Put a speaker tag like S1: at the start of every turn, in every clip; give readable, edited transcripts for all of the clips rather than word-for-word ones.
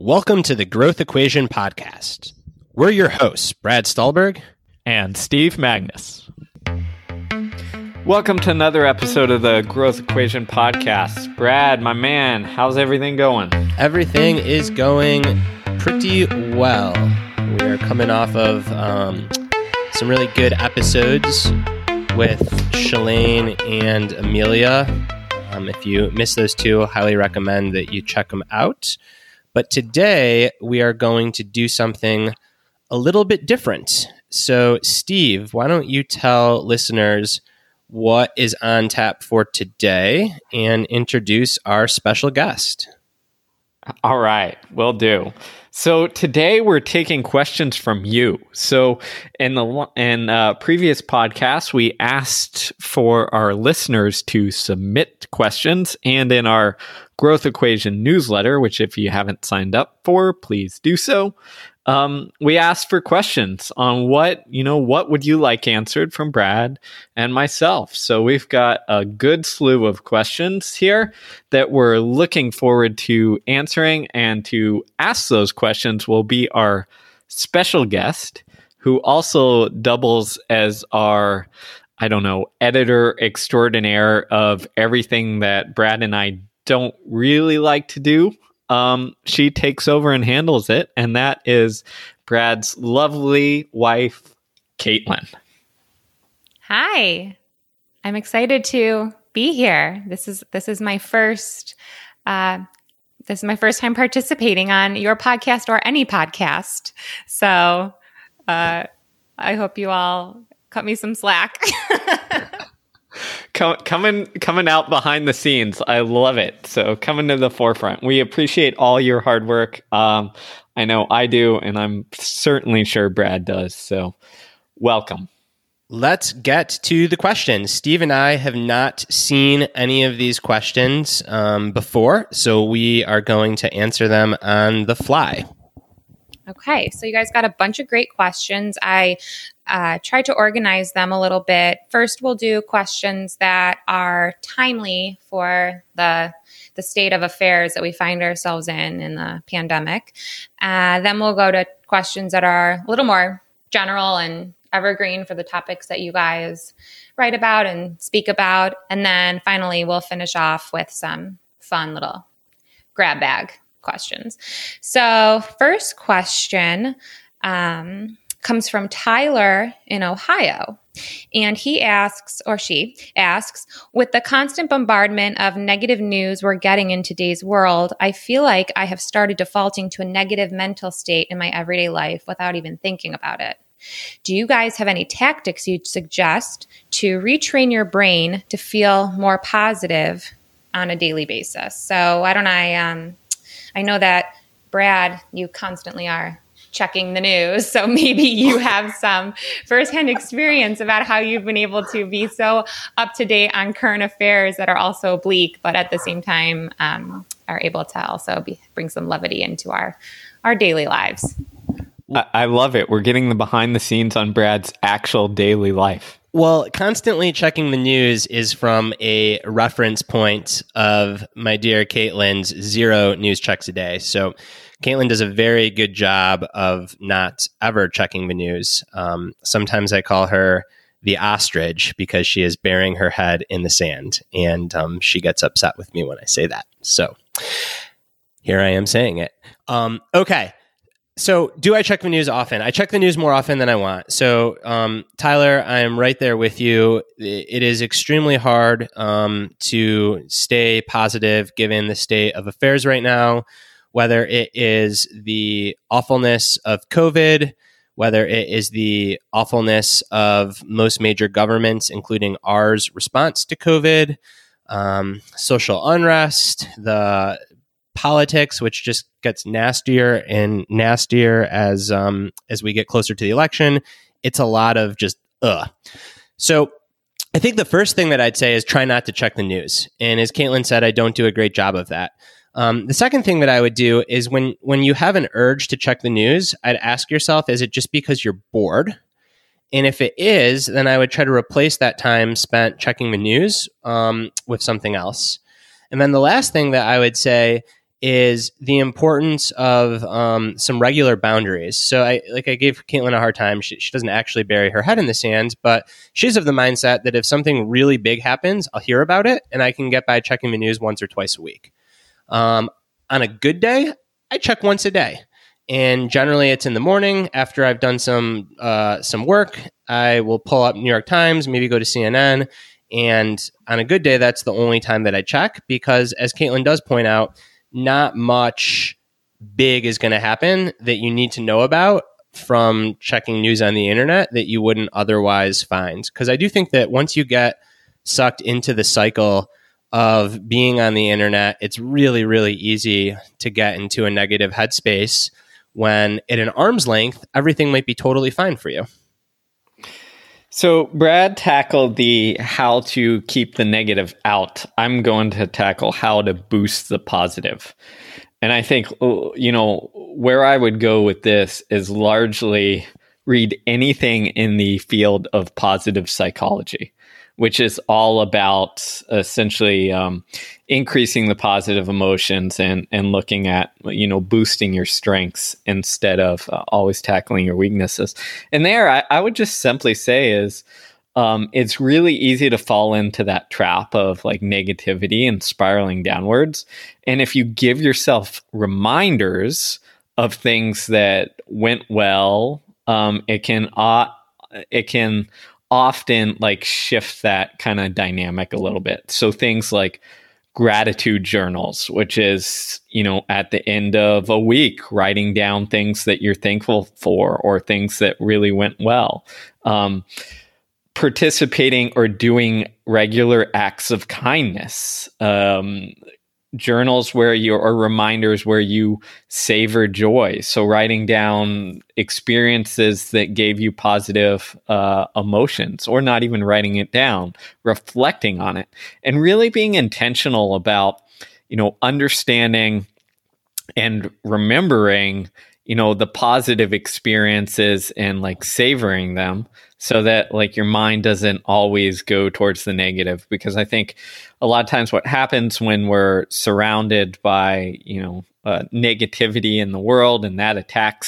S1: Welcome to the Growth Equation Podcast. We're your hosts, Brad Stulberg
S2: and Steve Magnus. Welcome to another episode of the Growth Equation Podcast. Brad, my man, how's everything going?
S1: Everything is going pretty well. We are coming off of some really good episodes with Shalane and Amelia. If you missed those two, I highly recommend that you check them out. But today we are going to do something a little bit different. So, Steve, why don't you tell listeners what is on tap for today and introduce our special guest?
S2: All right, will do. So today we're taking questions from you. So in previous podcasts, we asked for our listeners to submit questions, and in our Growth Equation newsletter, which if you haven't signed up for, please do so. We asked for questions on what would you like answered from Brad and myself. So we've got a good slew of questions here that we're looking forward to answering, and to ask those questions will be our special guest, who also doubles as our, editor extraordinaire of everything that Brad and I don't really like to do. She takes over and handles it, and that is Brad's lovely wife, Caitlin.
S3: Hi, I'm excited to be here. This is my first time participating on your podcast or any podcast. So I hope you all cut me some slack.
S2: Coming out behind the scenes. I love it. So coming to the forefront. We appreciate all your hard work. I know I do, and I'm certainly sure Brad does. So welcome.
S1: Let's get to the questions. Steve and I have not seen any of these questions before, so we are going to answer them on the fly.
S3: Okay, so you guys got a bunch of great questions. I tried to organize them a little bit. First, we'll do questions that are timely for the state of affairs that we find ourselves in the pandemic. Then we'll go to questions that are a little more general and evergreen for the topics that you guys write about and speak about. And then finally, we'll finish off with some fun little grab bag questions. So first question comes from Tyler in Ohio. And he asks, or she asks, with the constant bombardment of negative news we're getting in today's world, I feel like I have started defaulting to a negative mental state in my everyday life without even thinking about it. Do you guys have any tactics you'd suggest to retrain your brain to feel more positive on a daily basis? So why don't I know that, Brad, you constantly are checking the news, so maybe you have some firsthand experience about how you've been able to be so up to date on current affairs that are also bleak, but at the same time are able to also bring some levity into our daily lives.
S2: I love it. We're getting the behind the scenes on Brad's actual daily life.
S1: Well, constantly checking the news is from a reference point of my dear Caitlin's 0 news checks a day. So Caitlin does a very good job of not ever checking the news. Sometimes I call her the ostrich because she is burying her head in the sand, and she gets upset with me when I say that. So here I am saying it. Okay. So do I check the news often? I check the news more often than I want. So, Tyler, I am right there with you. It is extremely hard to stay positive given the state of affairs right now, whether it is the awfulness of COVID, whether it is the awfulness of most major governments, including ours, response to COVID, social unrest, the politics, which just gets nastier and nastier as we get closer to the election. It's a lot of just So I think the first thing that I'd say is try not to check the news. And as Caitlin said, I don't do a great job of that. The second thing that I would do is when you have an urge to check the news, I'd ask yourself, is it just because you're bored? And if it is, then I would try to replace that time spent checking the news with something else. And then the last thing that I would say is the importance of some regular boundaries. So I gave Caitlin a hard time. She doesn't actually bury her head in the sand, but she's of the mindset that if something really big happens, I'll hear about it and I can get by checking the news once or twice a week. On a good day, I check once a day. And generally it's in the morning after I've done some work. I will pull up New York Times, maybe go to CNN. And on a good day, that's the only time that I check because, as Caitlin does point out, not much big is going to happen that you need to know about from checking news on the internet that you wouldn't otherwise find. Because I do think that once you get sucked into the cycle of being on the internet, it's really, really easy to get into a negative headspace when at an arm's length, everything might be totally fine for you.
S2: So Brad tackled the how to keep the negative out. I'm going to tackle how to boost the positive. And I think, where I would go with this is largely read anything in the field of positive psychology, which is all about essentially increasing the positive emotions and looking at, boosting your strengths instead of always tackling your weaknesses. And there, I would just simply say is it's really easy to fall into that trap of like negativity and spiraling downwards. And if you give yourself reminders of things that went well, it can often like shift that kind of dynamic a little bit. So things like gratitude journals, which is, at the end of a week, writing down things that you're thankful for or things that really went well. Participating or doing regular acts of kindness. Journals or reminders where you savor joy. So writing down experiences that gave you positive emotions, or not even writing it down, reflecting on it, and really being intentional about, understanding and remembering, the positive experiences and like savoring them so that like your mind doesn't always go towards the negative. Because I think a lot of times what happens when we're surrounded by, negativity in the world, and that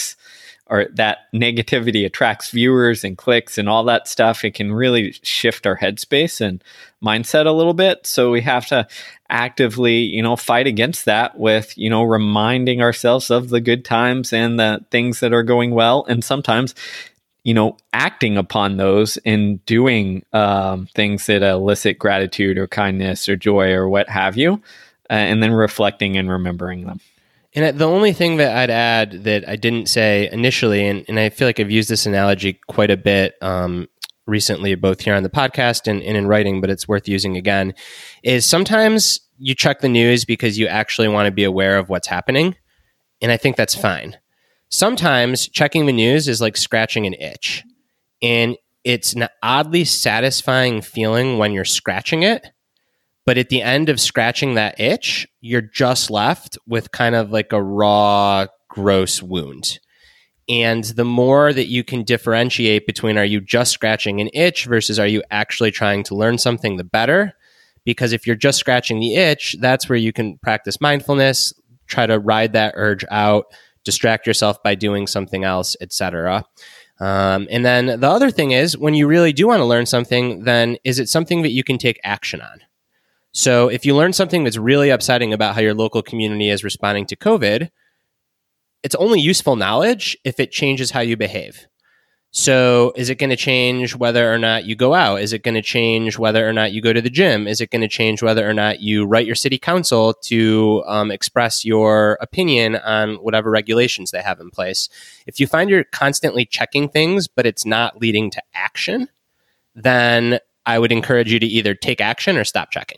S2: negativity attracts viewers and clicks and all that stuff, it can really shift our headspace and mindset a little bit. So we have to actively, fight against that with, reminding ourselves of the good times and the things that are going well. And sometimes, acting upon those and doing things that elicit gratitude or kindness or joy or what have you, and then reflecting and remembering them.
S1: And the only thing that I'd add that I didn't say initially, and I feel like I've used this analogy quite a bit recently, both here on the podcast and in writing, but it's worth using again, is sometimes you check the news because you actually want to be aware of what's happening. And I think that's fine. Sometimes checking the news is like scratching an itch. And it's an oddly satisfying feeling when you're scratching it. But at the end of scratching that itch, you're just left with kind of like a raw, gross wound. And the more that you can differentiate between are you just scratching an itch versus are you actually trying to learn something, the better. Because if you're just scratching the itch, that's where you can practice mindfulness, try to ride that urge out, distract yourself by doing something else, etc. And then the other thing is, when you really do want to learn something, then is it something that you can take action on? So if you learn something that's really upsetting about how your local community is responding to COVID, it's only useful knowledge if it changes how you behave. So is it going to change whether or not you go out? Is it going to change whether or not you go to the gym? Is it going to change whether or not you write your city council to express your opinion on whatever regulations they have in place? If you find you're constantly checking things, but it's not leading to action, then I would encourage you to either take action or stop checking.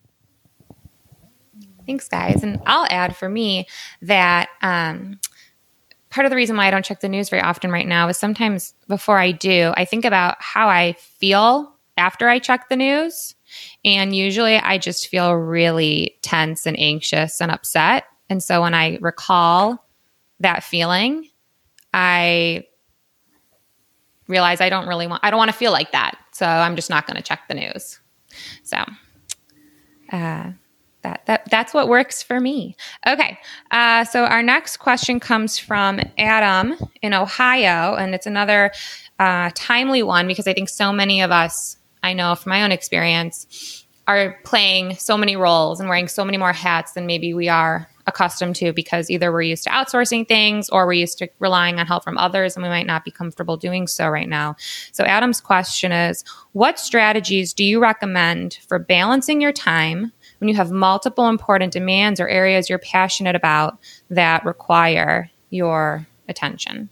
S3: Thanks, guys. And I'll add for me that part of the reason why I don't check the news very often right now is sometimes before I do, I think about how I feel after I check the news. And usually I just feel really tense and anxious and upset. And so when I recall that feeling, I realize I don't want to feel like that. So I'm just not going to check the news. So, That's what works for me. Okay. So our next question comes from Adam in Ohio, and it's another timely one because I think so many of us, I know from my own experience, are playing so many roles and wearing so many more hats than maybe we are accustomed to, because either we're used to outsourcing things or we're used to relying on help from others, and we might not be comfortable doing so right now. So Adam's question is, what strategies do you recommend for balancing your time when you have multiple important demands or areas you're passionate about that require your attention?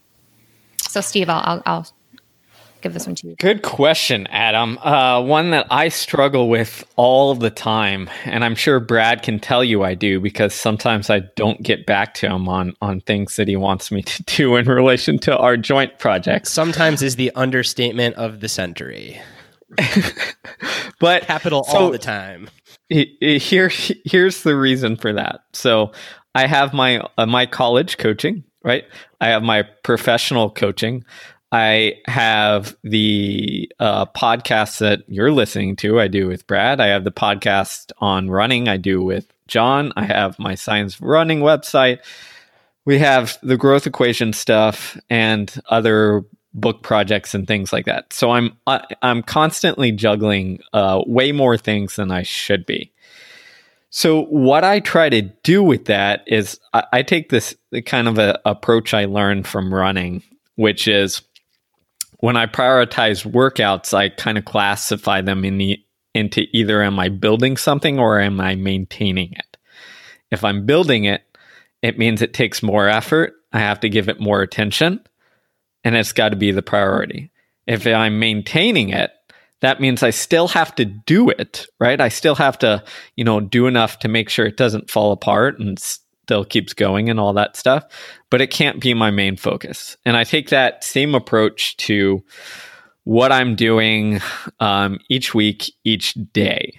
S3: So Steve, I'll give this one to you.
S2: Good question, Adam. One that I struggle with all the time, and I'm sure Brad can tell you I do, because sometimes I don't get back to him on things that he wants me to do in relation to our joint projects.
S1: Sometimes is the understatement of the century.
S2: But
S1: capital all the time.
S2: Here's the reason for that. So I have my college coaching, right? I have my professional coaching. I have the podcast that you're listening to, I do with Brad. I have the podcast on running, I do with John. I have my Science Running website. We have the growth equation stuff and other book projects and things like that. So I'm constantly juggling way more things than I should be. So what I try to do with that is I take this kind of a approach I learned from running, which is when I prioritize workouts, I kind of classify them into either am I building something or am I maintaining it. If I'm building it, it means it takes more effort. I have to give it more attention, and it's got to be the priority. If I'm maintaining it, that means I still have to do it, right? I still have to, do enough to make sure it doesn't fall apart and still keeps going and all that stuff, but it can't be my main focus. And I take that same approach to what I'm doing each week, each day.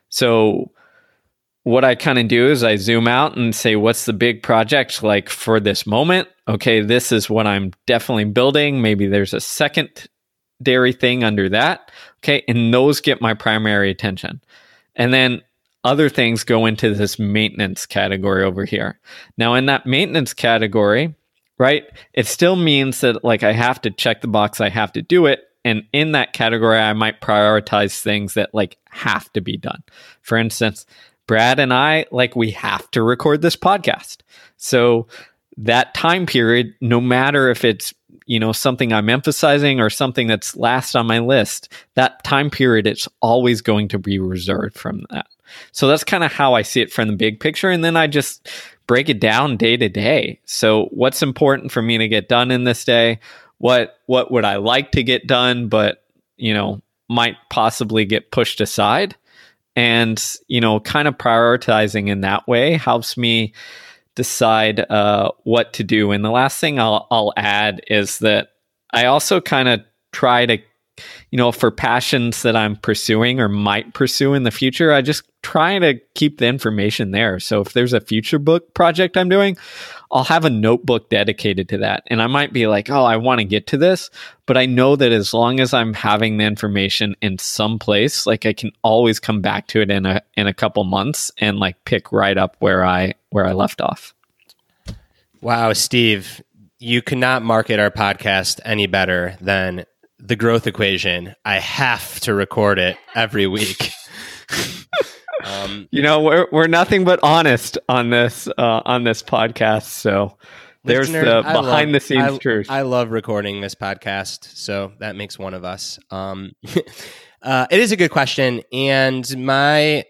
S2: So what I kind of do is I zoom out and say, what's the big project like for this moment? Okay, this is what I'm definitely building. Maybe there's a secondary thing under that. Okay, and those get my primary attention. And then other things go into this maintenance category over here. Now, in that maintenance category, right, it still means that I have to check the box, I have to do it. And in that category, I might prioritize things that have to be done. For instance, Brad and I, we have to record this podcast. So that time period, no matter if it's, something I'm emphasizing or something that's last on my list, that time period, it's always going to be reserved from that. So that's kind of how I see it from the big picture. And then I just break it down day to day. So what's important for me to get done in this day? What would I like to get done, but, might possibly get pushed aside? And, kind of prioritizing in that way helps me decide what to do. And the last thing I'll add is that I also kind of try to, for passions that I'm pursuing or might pursue in the future, I just try to keep the information there. So if there's a future book project I'm doing, I'll have a notebook dedicated to that. And I might be like, oh, I want to get to this, but I know that as long as I'm having the information in some place, I can always come back to it in a couple months and pick right up where I left off.
S1: Wow, Steve, you cannot market our podcast any better than the growth equation. I have to record it every week.
S2: We're nothing but honest on this podcast. So there's the behind the scenes truth.
S1: I love recording this podcast, so that makes one of us. It is a good question, and my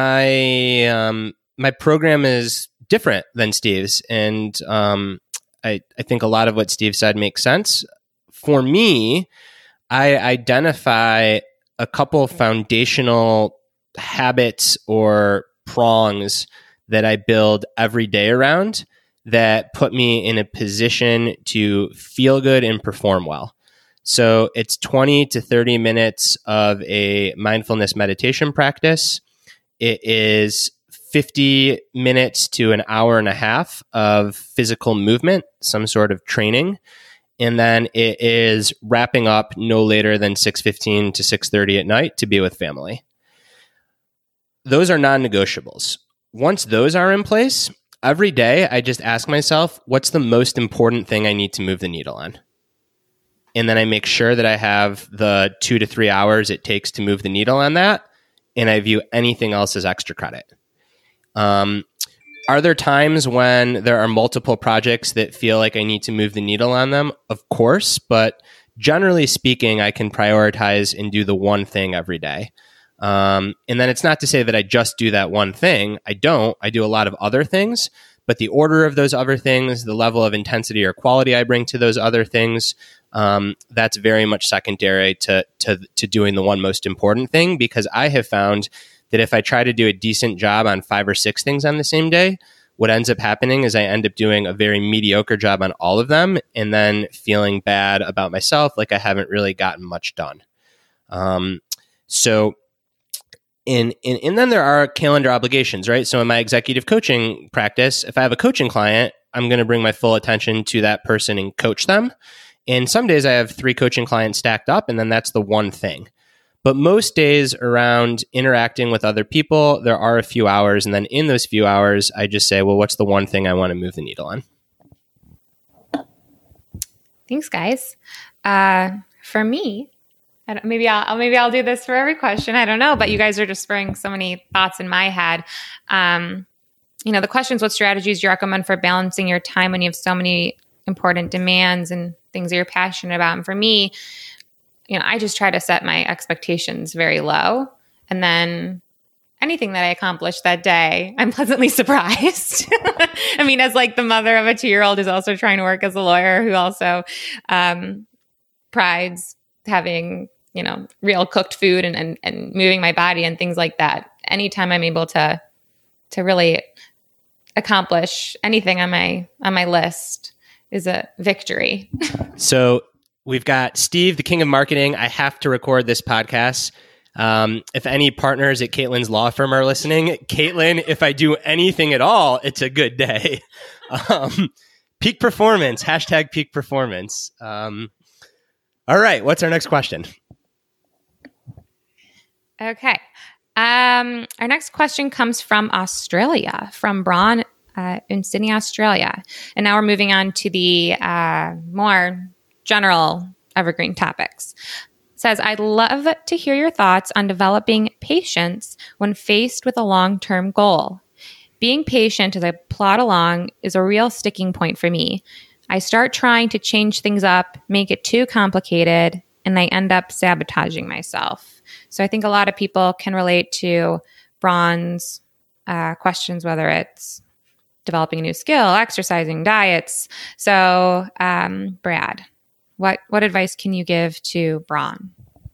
S1: program is different than Steve's, and I think a lot of what Steve said makes sense. For me, I identify a couple foundational habits or prongs that I build every day around that put me in a position to feel good and perform well. So it's 20 to 30 minutes of a mindfulness meditation practice. It is 50 minutes to an hour and a half of physical movement, some sort of training. And then it is wrapping up no later than 6:15 to 6:30 at night to be with family. those are non-negotiables. Once those are in place, every day I just ask myself, what's the most important thing I need to move the needle on? And then I make sure that I have the 2 to 3 hours it takes to move the needle on that. And I view anything else as extra credit. Are there times when there are multiple projects that feel like I need to move the needle on them? Of course, but generally speaking, I can prioritize and do the one thing every day. And then it's not to say that I just do that one thing. I don't. I do a lot of other things, but the order of those other things, the level of intensity or quality I bring to those other things, that's very much secondary to doing the one most important thing, because I have found that if I try to do a decent job on 5 or 6 things on the same day, what ends up happening is I end up doing a very mediocre job on all of them and then feeling bad about myself, like I haven't really gotten much done. And then there are calendar obligations, right? So in my executive coaching practice, if I have a coaching client, I'm going to bring my full attention to that person and coach them. And some days I have 3 coaching clients stacked up, and then that's the one thing. But most days around interacting with other people, there are a few hours. And then in those few hours, I just say, well, what's the one thing I want to move the needle on?
S3: Thanks, guys. For me, maybe I'll do this for every question. I don't know, but you guys are just spurring so many thoughts in my head. The questions, what strategies do you recommend for balancing your time when you have so many important demands and things that you're passionate about? And for me, I just try to set my expectations very low. And then anything that I accomplish that day, I'm pleasantly surprised. I mean, as like the mother of a 2-year-old who's also trying to work as a lawyer, who also prides having, real cooked food and moving my body and things like that. Anytime I'm able to really accomplish anything on my list is a victory.
S1: So we've got Steve, the king of marketing. I have to record this podcast. If any partners at Caitlin's law firm are listening, Caitlin, if I do anything at all, it's a good day. Peak performance, hashtag peak performance. All right. What's our next question?
S3: Okay. Our next question comes from Australia, from Braun in Sydney, Australia. And now we're moving on to the more general evergreen topics. It says, I'd love to hear your thoughts on developing patience when faced with a long-term goal. Being patient as I plod along is a real sticking point for me. I start trying to change things up, make it too complicated, and I end up sabotaging myself. So I think a lot of people can relate to Braun's questions, whether it's developing a new skill, exercising, diets. So, Brad, what advice can you give to Braun?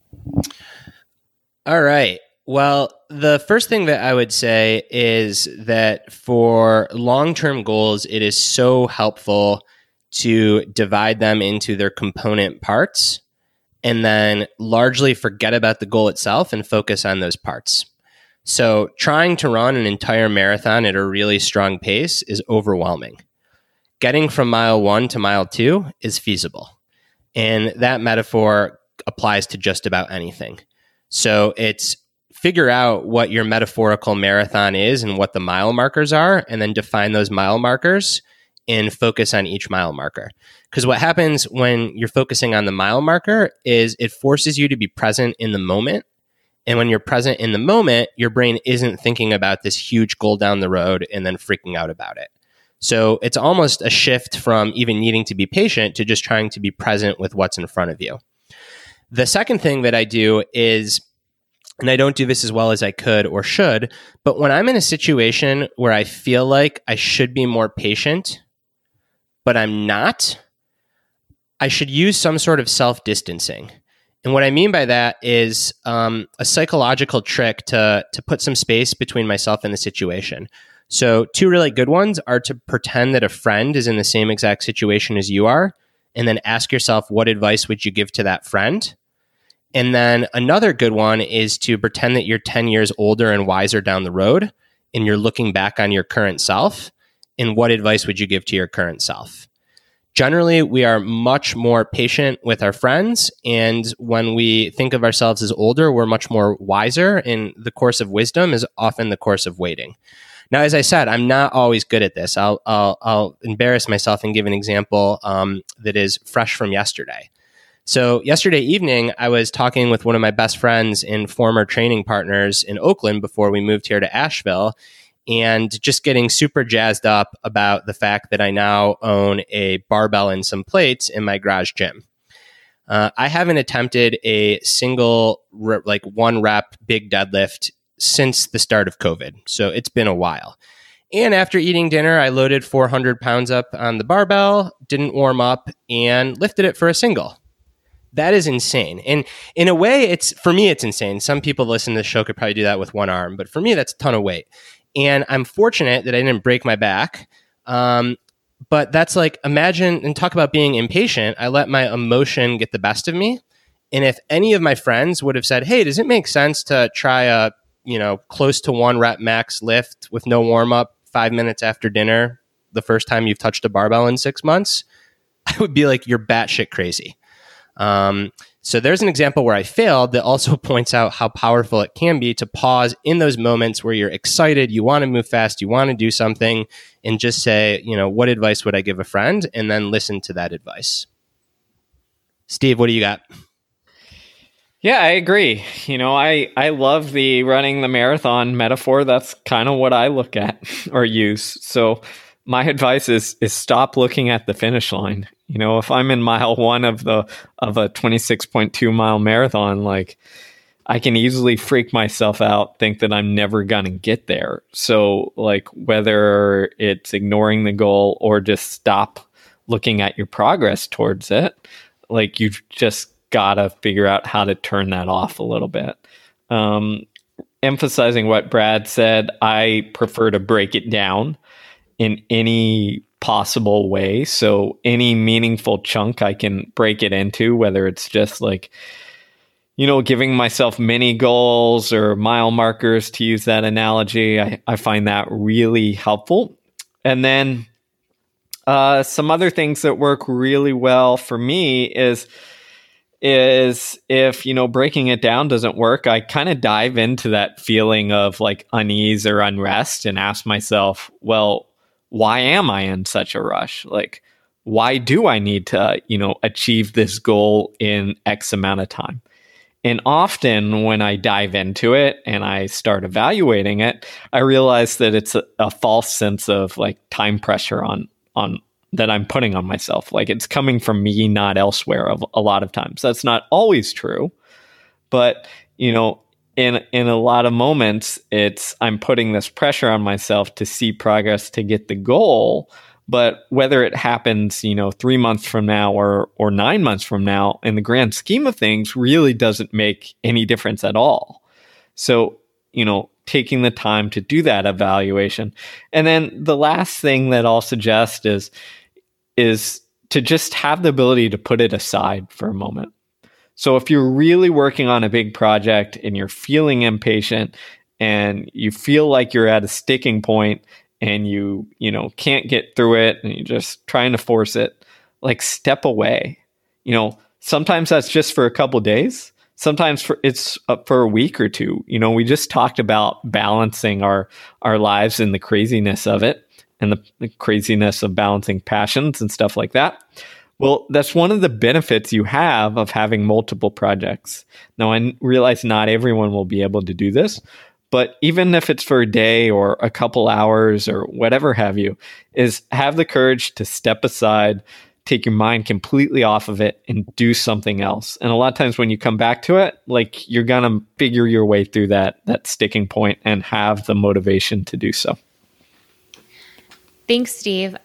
S1: All right. Well, the first thing that I would say is that for long-term goals, it is so helpful to divide them into their component parts and then largely forget about the goal itself and focus on those parts. So trying to run an entire marathon at a really strong pace is overwhelming. Getting from mile 1 to mile 2 is feasible. And that metaphor applies to just about anything. So it's figure out what your metaphorical marathon is and what the mile markers are, and then define those mile markers and focus on each mile marker. Because what happens when you're focusing on the mile marker is it forces you to be present in the moment. And when you're present in the moment, your brain isn't thinking about this huge goal down the road and then freaking out about it. So it's almost a shift from even needing to be patient to just trying to be present with what's in front of you. The second thing that I do is, and I don't do this as well as I could or should, but when I'm in a situation where I feel like I should be more patient, but I'm not, I should use some sort of self-distancing. And what I mean by that is a psychological trick to put some space between myself and the situation. So 2 really good ones are to pretend that a friend is in the same exact situation as you are, and then ask yourself, what advice would you give to that friend? And then another good one is to pretend that you're 10 years older and wiser down the road, and you're looking back on your current self, and what advice would you give to your current self? Generally, we are much more patient with our friends. And when we think of ourselves as older, we're much more wiser. And the course of wisdom is often the course of waiting. Now, as I said, I'm not always good at this. I'll embarrass myself and give an example that is fresh from yesterday. So yesterday evening, I was talking with one of my best friends and former training partners in Oakland before we moved here to Asheville, and just getting super jazzed up about the fact that I now own a barbell and some plates in my garage gym. I haven't attempted a single one rep big deadlift since the start of COVID. So it's been a while. And after eating dinner, I loaded 400 pounds up on the barbell, didn't warm up, and lifted it for a single. That is insane. And in a way, for me, it's insane. Some people listening to the show could probably do that with one arm, but for me, that's a ton of weight. And I'm fortunate that I didn't break my back. But that's like, imagine and talk about being impatient. I let my emotion get the best of me. And if any of my friends would have said, hey, does it make sense to try a, close to 1 rep max lift with no warm up 5 minutes after dinner, the first time you've touched a barbell in 6 months, I would be like, you're batshit crazy. So there's an example where I failed that also points out how powerful it can be to pause in those moments where you're excited, you want to move fast, you want to do something, and just say, what advice would I give a friend? And then listen to that advice. Steve, what do you got?
S2: Yeah, I agree. I love the running the marathon metaphor. That's kind of what I look at or use. So my advice is stop looking at the finish line. If I'm in mile 1 of a 26.2 mile marathon, like I can easily freak myself out, think that I'm never going to get there. So like whether it's ignoring the goal or just stop looking at your progress towards it, like you've just got to figure out how to turn that off a little bit. Emphasizing what Brad said, I prefer to break it down in any possible way. So any meaningful chunk I can break it into, whether it's just like, giving myself mini goals or mile markers, to use that analogy. I find that really helpful. And then some other things that work really well for me is if, breaking it down doesn't work, I kind of dive into that feeling of like unease or unrest and ask myself, well, why am I in such a rush? Like, why do I need to, achieve this goal in X amount of time? And often when I dive into it and I start evaluating it, I realize that it's a false sense of like time pressure on that I'm putting on myself. Like it's coming from me, not elsewhere a lot of times. That's not always true, but, in a lot of moments, I'm putting this pressure on myself to see progress to get the goal. But whether it happens, 3 months from now or 9 months from now, in the grand scheme of things, really doesn't make any difference at all. So, taking the time to do that evaluation. And then the last thing that I'll suggest is to just have the ability to put it aside for a moment. So if you're really working on a big project and you're feeling impatient and you feel like you're at a sticking point and you can't get through it and you're just trying to force it, like step away. Sometimes that's just for a couple days. Sometimes it's for a week or two. We just talked about balancing our lives and the craziness of it and the craziness of balancing passions and stuff like that. Well, that's one of the benefits you have of having multiple projects. Now, I realize not everyone will be able to do this, but even if it's for a day or a couple hours or whatever have you, is have the courage to step aside, take your mind completely off of it and do something else. And a lot of times when you come back to it, like you're going to figure your way through that sticking point and have the motivation to do so.
S3: Thanks, Steve.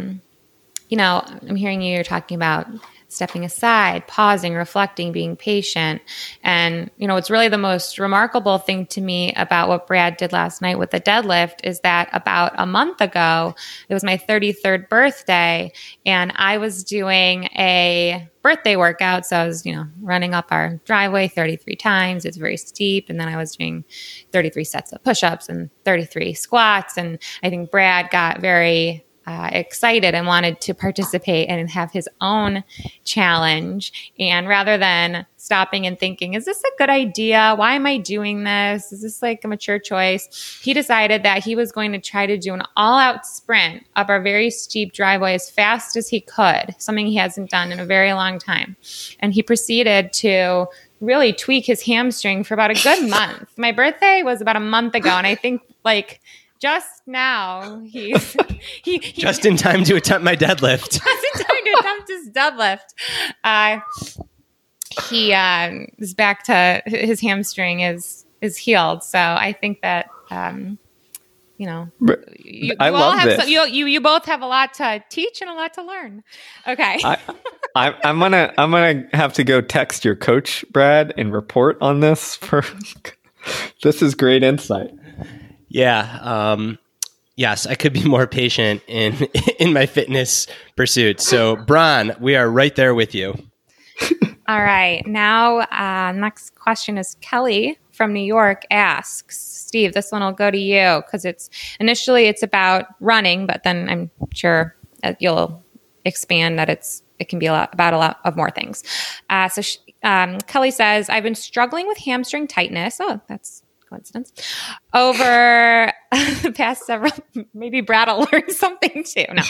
S3: I'm hearing you're talking about stepping aside, pausing, reflecting, being patient. And, what's really the most remarkable thing to me about what Brad did last night with the deadlift is that about a month ago, it was my 33rd birthday, and I was doing a birthday workout. So I was, running up our driveway 33 times. It's very steep. And then I was doing 33 sets of push-ups and 33 squats. And I think Brad got very excited and wanted to participate and have his own challenge. And rather than stopping and thinking, is this a good idea? Why am I doing this? Is this like a mature choice? He decided that he was going to try to do an all-out sprint up our very steep driveway as fast as he could, something he hasn't done in a very long time. And he proceeded to really tweak his hamstring for about a good month. My birthday was about a month ago, and I think like just now he
S1: just in time to attempt my deadlift.
S3: Just in time to attempt his deadlift. He is back to his hamstring is healed. So I think that you
S2: I
S3: all
S2: love
S3: have
S2: this.
S3: you both have a lot to teach and a lot to learn. Okay.
S2: I'm gonna have to go text your coach, Brad, and report on this. This is great insight.
S1: Yeah. Yes, I could be more patient in my fitness pursuit. So, Bron, we are right there with you.
S3: All right. Now, next question is Kelly from New York asks, Steve, this one will go to you because it's about running, but then I'm sure you'll expand that it can be about a lot of more things. Kelly says, I've been struggling with hamstring tightness. Oh, that's coincidence. Over the past several, maybe Brad will learn something too. No.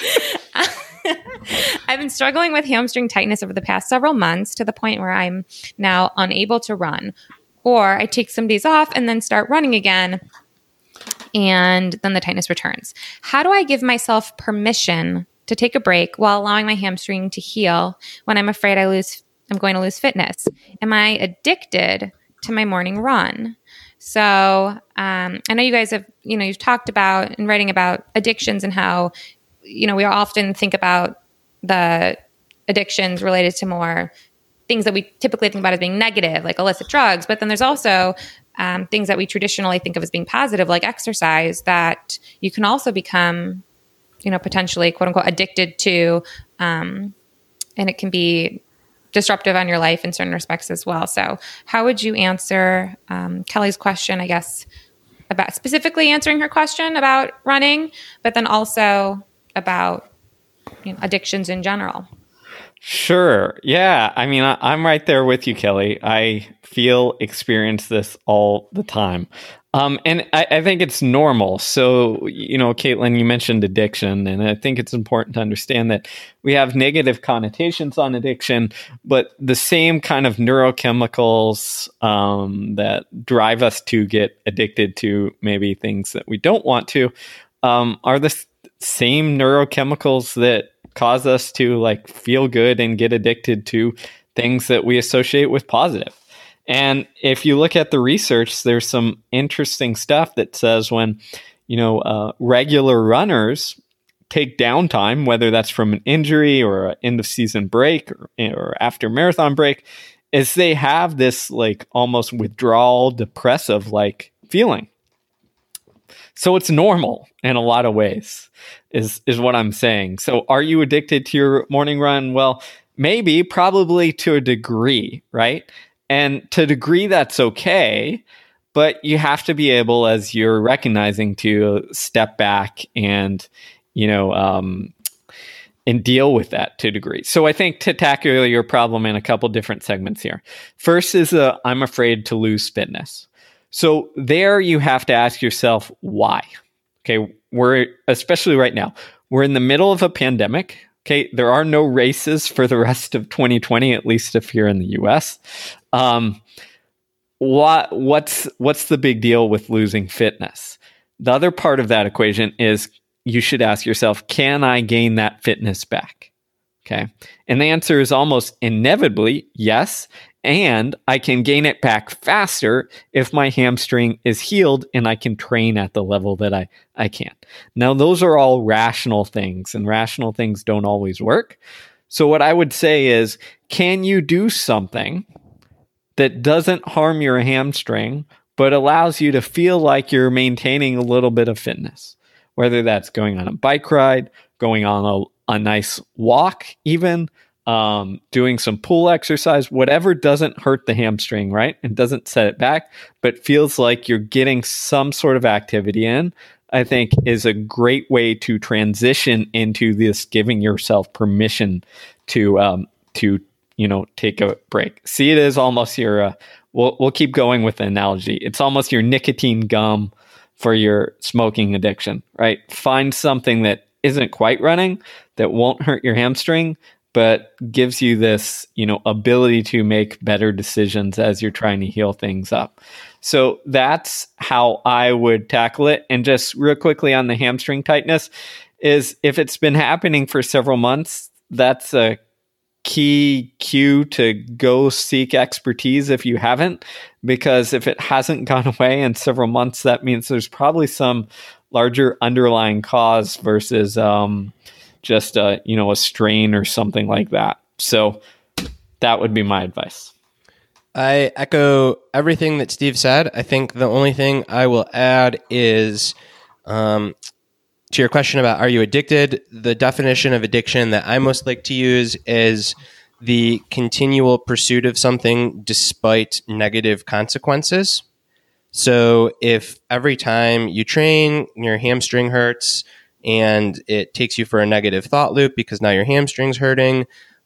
S3: I've been struggling with hamstring tightness over the past several months to the point where I'm now unable to run. Or I take some days off and then start running again, and then the tightness returns. How do I give myself permission to take a break while allowing my hamstring to heal when I'm afraid I'm going to lose fitness? Am I addicted to my morning run? So I know you guys have, you've talked about and writing about addictions and how, we often think about the addictions related to more things that we typically think about as being negative, like illicit drugs. But then there's also things that we traditionally think of as being positive, like exercise, that you can also become, potentially, quote unquote, addicted to. And it can be disruptive on your life in certain respects as well. So how would you answer Kelly's question, I guess, about specifically answering her question about running, but then also about addictions in general?
S2: Sure. Yeah. I mean, I'm right there with you, Kelly. I experience this all the time. And I think it's normal. So, Caitlin, you mentioned addiction, and I think it's important to understand that we have negative connotations on addiction, but the same kind of neurochemicals that drive us to get addicted to maybe things that we don't want to are the same neurochemicals that cause us to feel good and get addicted to things that we associate with positive. And if you look at the research, there's some interesting stuff that says when, regular runners take downtime, whether that's from an injury or an end of season break or after marathon break, is they have this almost withdrawal, depressive feeling. So it's normal in a lot of ways, is what I'm saying. So are you addicted to your morning run? Well, maybe, probably to a degree, right? And to a degree, that's okay. But you have to be able, as you're recognizing, to step back and, and deal with that to a degree. So I think to tackle your problem in a couple different segments here. First is I'm afraid to lose fitness. So there you have to ask yourself why. Okay, especially right now, we're in the middle of a pandemic. Okay, there are no races for the rest of 2020, at least if you're in the US. What's the big deal with losing fitness? The other part of that equation is you should ask yourself, can I gain that fitness back? Okay, and the answer is almost inevitably yes. And I can gain it back faster if my hamstring is healed and I can train at the level that I can. Now, those are all rational things, and rational things don't always work. So what I would say is, can you do something that doesn't harm your hamstring, but allows you to feel like you're maintaining a little bit of fitness? Whether that's going on a bike ride, going on a nice walk even, doing some pool exercise, whatever doesn't hurt the hamstring, right? And doesn't set it back, but feels like you're getting some sort of activity in I think is a great way to transition into this giving yourself permission to take a break. See it as almost your we'll keep going with the analogy. It's almost your nicotine gum for your smoking addiction, right? Find something that isn't quite running, that won't hurt your hamstring, but gives you this, ability to make better decisions as you're trying to heal things up. So that's how I would tackle it. And just real quickly on the hamstring tightness is if it's been happening for several months, that's a key cue to go seek expertise if you haven't, because if it hasn't gone away in several months, that means there's probably some larger underlying cause versus just a strain or something like that. So that would be my advice.
S1: I echo everything that Steve said. I think the only thing I will add is to your question about are you addicted, the definition of addiction that I most like to use is the continual pursuit of something despite negative consequences. So if every time you train, your hamstring hurts and it takes you for a negative thought loop because now your hamstring's hurting,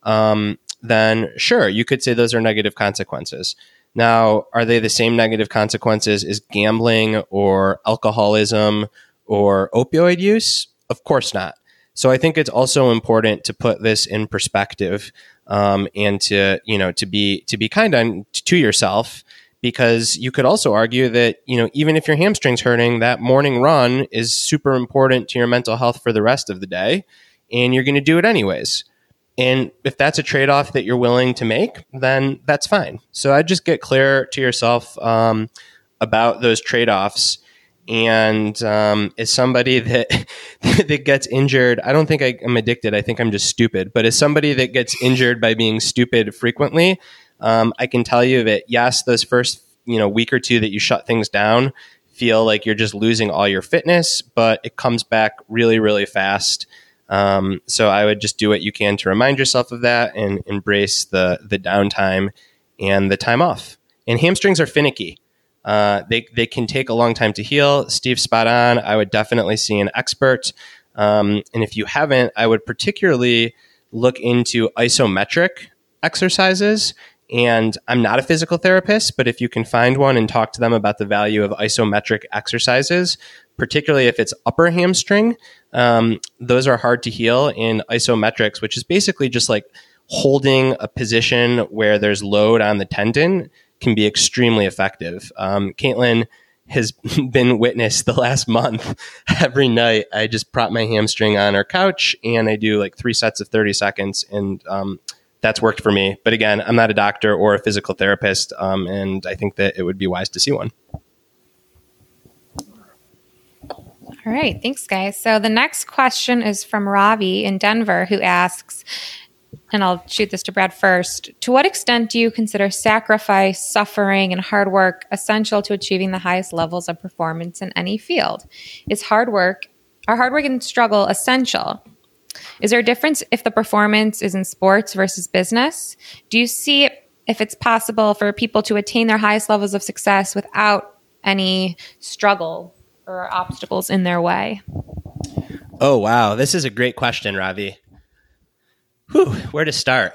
S1: then sure, you could say those are negative consequences. Now, are they the same negative consequences as gambling or alcoholism or opioid use? Of course not. So I think it's also important to put this in perspective and to be kind to yourself, because you could also argue that, even if your hamstring's hurting, that morning run is super important to your mental health for the rest of the day, and you're going to do it anyways. And if that's a trade-off that you're willing to make, then that's fine. So I just get clear to yourself about those trade-offs. And as somebody that that gets injured, I don't think I'm addicted. I think I'm just stupid. But as somebody that gets injured by being stupid frequently, I can tell you that yes, those first week or two that you shut things down feel like you're just losing all your fitness, but it comes back really, really fast. So I would just do what you can to remind yourself of that and embrace the downtime and the time off. And hamstrings are finicky. They can take a long time to heal. Steve's spot on. I would definitely see an expert. And if you haven't, I would particularly look into isometric exercises. And I'm not a physical therapist, but if you can find one and talk to them about the value of isometric exercises, particularly if it's upper hamstring, those are hard to heal in isometrics, which is basically just like holding a position where there's load on the tendon can be extremely effective. Caitlin has been witness the last month. Every night, I just prop my hamstring on her couch and I do like 3 sets of 30 seconds. And that's worked for me. But again, I'm not a doctor or a physical therapist. And I think that it would be wise to see one.
S3: All right. Thanks, guys. So the next question is from Ravi in Denver, who asks, and I'll shoot this to Brad first, to what extent do you consider sacrifice, suffering, and hard work essential to achieving the highest levels of performance in any field? Are hard work and struggle essential? Is there a difference if the performance is in sports versus business? Do you see if it's possible for people to attain their highest levels of success without any struggle or obstacles in their way?
S1: Oh, wow. This is a great question, Ravi. Where to start?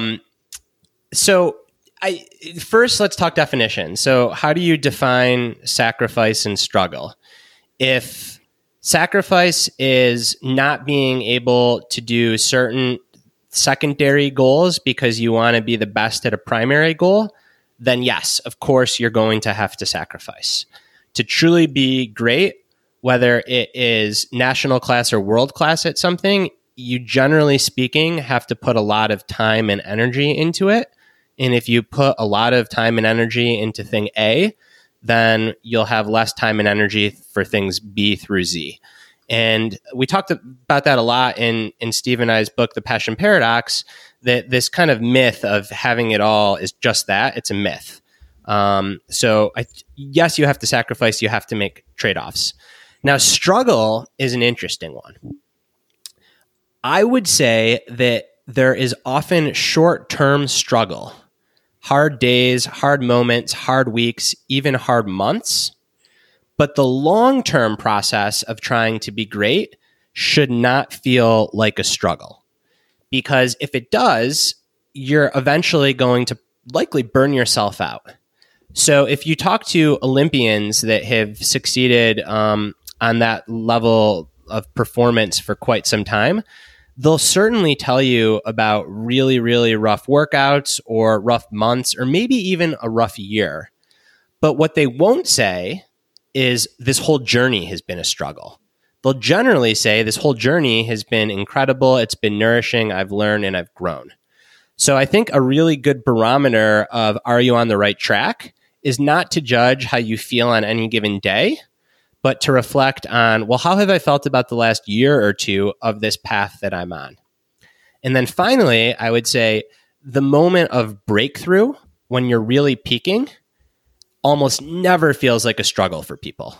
S1: First, let's talk definition. So how do you define sacrifice and struggle? If sacrifice is not being able to do certain secondary goals because you want to be the best at a primary goal, then yes, of course, you're going to have to sacrifice. To truly be great, whether it is national class or world class at something, you generally speaking have to put a lot of time and energy into it. And if you put a lot of time and energy into thing A, then you'll have less time and energy for things B through Z. And we talked about that a lot in Steve and I's book, The Passion Paradox, that this kind of myth of having it all is just that. It's a myth. Yes, you have to sacrifice. You have to make trade-offs. Now, struggle is an interesting one. I would say that there is often short-term struggle, hard days, hard moments, hard weeks, even hard months. But the long-term process of trying to be great should not feel like a struggle. Because if it does, you're eventually going to likely burn yourself out. So if you talk to Olympians that have succeeded on that level of performance for quite some time, they'll certainly tell you about really, really rough workouts or rough months or maybe even a rough year. But what they won't say is this whole journey has been a struggle. They'll generally say this whole journey has been incredible. It's been nourishing. I've learned and I've grown. So I think a really good barometer of are you on the right track is not to judge how you feel on any given day, but to reflect on, well, how have I felt about the last year or two of this path that I'm on? And then finally, I would say the moment of breakthrough when you're really peaking almost never feels like a struggle for people.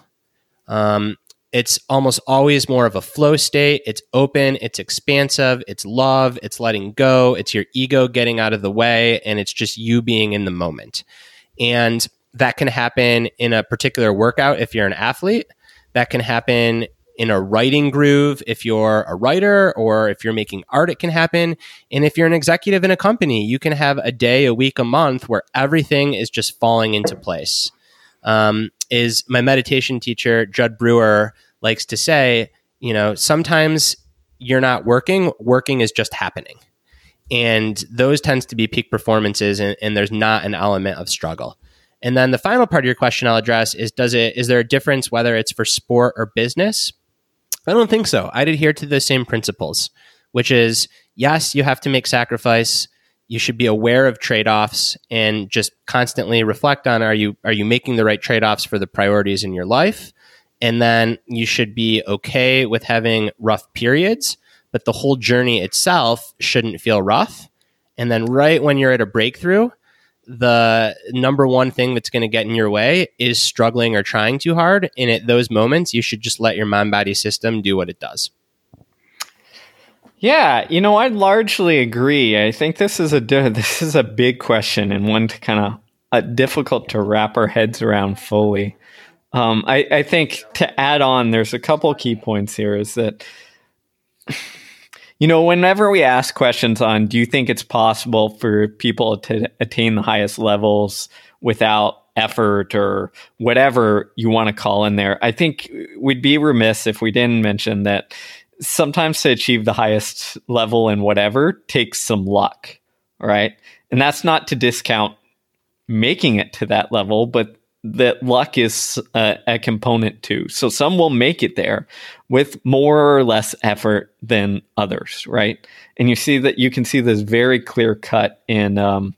S1: It's almost always more of a flow state. It's open, it's expansive, it's love, it's letting go, it's your ego getting out of the way, and it's just you being in the moment. And that can happen in a particular workout if you're an athlete. That can happen in a writing groove if you're a writer, or if you're making art, it can happen. And if you're an executive in a company, you can have a day, a week, a month where everything is just falling into place. Is my meditation teacher, Judd Brewer, likes to say, sometimes you're not working is just happening. And those tends to be peak performances, and there's not an element of struggle. And then the final part of your question I'll address is there a difference whether it's for sport or business? I don't think so. I'd adhere to the same principles, which is, yes, you have to make sacrifice. You should be aware of trade-offs and just constantly reflect on, are you making the right trade-offs for the priorities in your life? And then you should be okay with having rough periods, but the whole journey itself shouldn't feel rough. And then right when you're at a breakthrough, the number one thing that's going to get in your way is struggling or trying too hard. And at those moments, you should just let your mind-body system do what it does.
S2: Yeah, I largely agree. I think this is a big question, and one to kind of difficult to wrap our heads around fully. I think to add on, there's a couple key points here is that, whenever we ask questions on, do you think it's possible for people to attain the highest levels without effort or whatever you want to call in there, I think we'd be remiss if we didn't mention that sometimes to achieve the highest level in whatever takes some luck, right? And that's not to discount making it to that level, but that luck is a component too. So some will make it there with more or less effort than others, right? And you can see this very clear cut in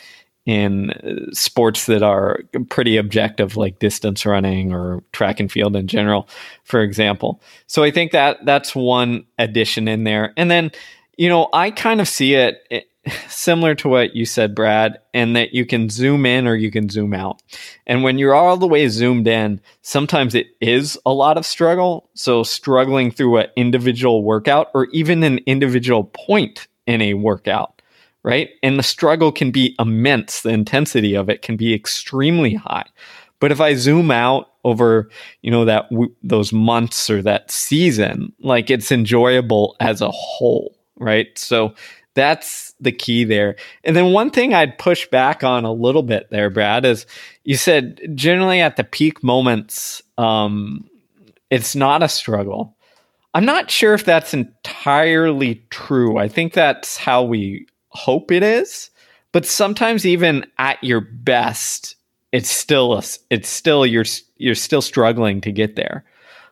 S2: sports that are pretty objective, like distance running or track and field in general, for example. So I think that's one addition in there. And then, I kind of see it similar to what you said, Brad, and that you can zoom in or you can zoom out. And when you're all the way zoomed in, sometimes it is a lot of struggle. So struggling through an individual workout or even an individual point in a workout, right? And the struggle can be immense. The intensity of it can be extremely high. But if I zoom out over, those months or that season, like it's enjoyable as a whole, right? So that's the key there. And then one thing I'd push back on a little bit there, Brad, is you said generally at the peak moments, it's not a struggle. I'm not sure if that's entirely true. I think that's how we hope it is. But sometimes even at your best, you're still struggling to get there.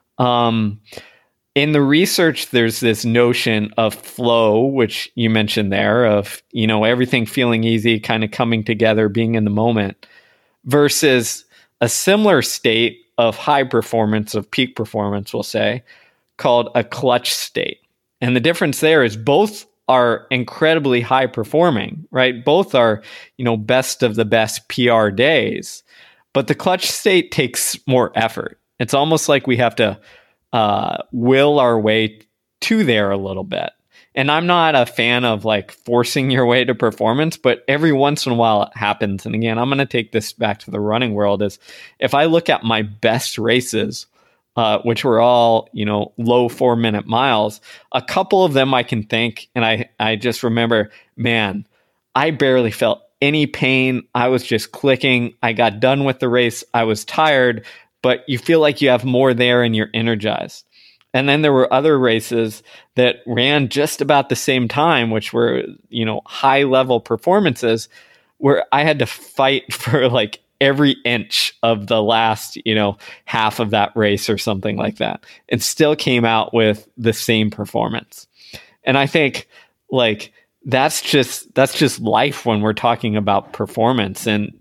S2: In the research, there's this notion of flow, which you mentioned there, of, everything feeling easy, kind of coming together, being in the moment, versus a similar state of high performance, of peak performance, we'll say, called a clutch state. And the difference there is both are incredibly high performing, right? Both are, best of the best PR days, but the clutch state takes more effort. It's almost like we have to will our way to there a little bit. And I'm not a fan of like forcing your way to performance, but every once in a while it happens. And again, I'm going to take this back to the running world. Is if I look at my best races, which were all, low 4-minute miles, a couple of them I can think, and I just remember, man, I barely felt any pain. I was just clicking. I got done with the race. I was tired, but you feel like you have more there and you're energized. And then there were other races that ran just about the same time, which were, high level performances where I had to fight for like every inch of the last, half of that race or something like that, and still came out with the same performance. And I think like that's just life when we're talking about performance. And,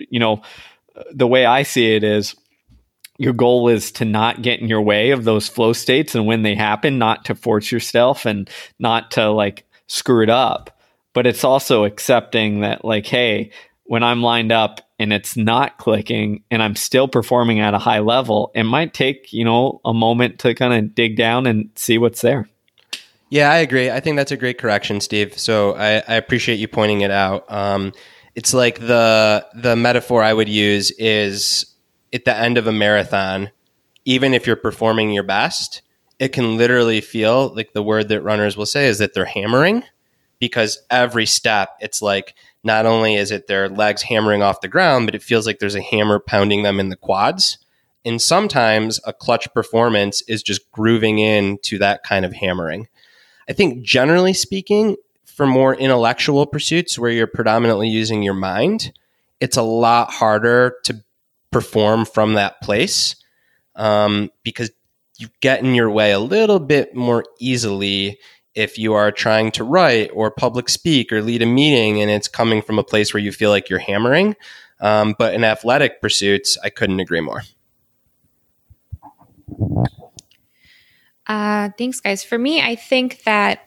S2: the way I see it is, your goal is to not get in your way of those flow states, and when they happen, not to force yourself and not to like screw it up. But it's also accepting that like, hey, when I'm lined up and it's not clicking and I'm still performing at a high level, it might take, a moment to kind of dig down and see what's there.
S1: Yeah, I agree. I think that's a great correction, Steve. So I appreciate you pointing it out. It's like the metaphor I would use is, at the end of a marathon, even if you're performing your best, it can literally feel like the word that runners will say is that they're hammering, because every step, it's like not only is it their legs hammering off the ground, but it feels like there's a hammer pounding them in the quads. And sometimes a clutch performance is just grooving into that kind of hammering. I think generally speaking, for more intellectual pursuits where you're predominantly using your mind, it's a lot harder to perform from that place, because you get in your way a little bit more easily if you are trying to write or public speak or lead a meeting and it's coming from a place where you feel like you're hammering. But in athletic pursuits, I couldn't agree more.
S3: Thanks, guys. For me, I think that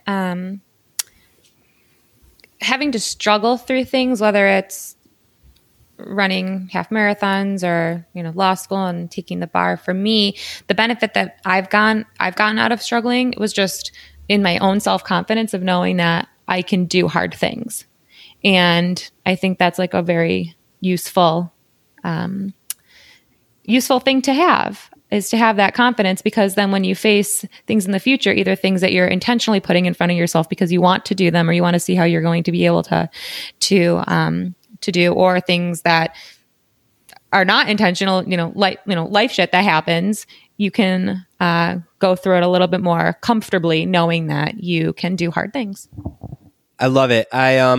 S3: having to struggle through things, whether it's running half marathons or, law school and taking the bar, for me, the benefit that I've gotten out of struggling was just in my own self-confidence of knowing that I can do hard things. And I think that's like a very useful thing to have, is to have that confidence, because then when you face things in the future, either things that you're intentionally putting in front of yourself because you want to do them or you want to see how you're going to be able to do, or things that are not intentional, life shit that happens, you can go through it a little bit more comfortably, knowing that you can do hard things.
S1: I love it.